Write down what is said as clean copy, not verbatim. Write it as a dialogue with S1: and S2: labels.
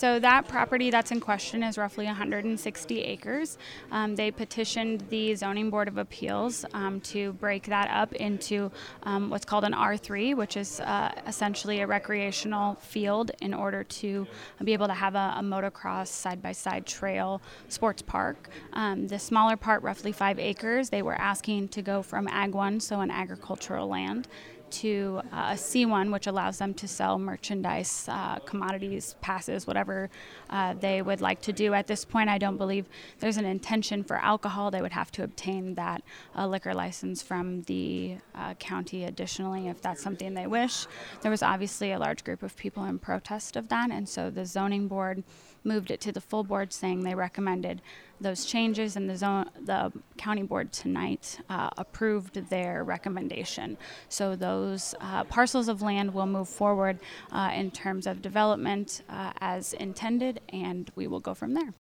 S1: So that property that's in question is roughly 160 acres. They petitioned the Zoning Board of Appeals to break that up into what's called an R3, which is essentially a recreational field in order to be able to have a motocross side-by-side trail sports park. The smaller part, roughly 5 acres, they were asking to go from Ag 1, so an agricultural land, to a C1, which allows them to sell merchandise, commodities, passes, whatever they would like to do. At this point, I don't believe there's an intention for alcohol. They would have to obtain that liquor license from the county additionally, if that's something they wish. There was obviously a large group of people in protest of that, and so the zoning board moved it to the full board, saying they recommended those changes, and the county board tonight approved their recommendation. So those parcels of land will move forward in terms of development as intended, and we will go from there.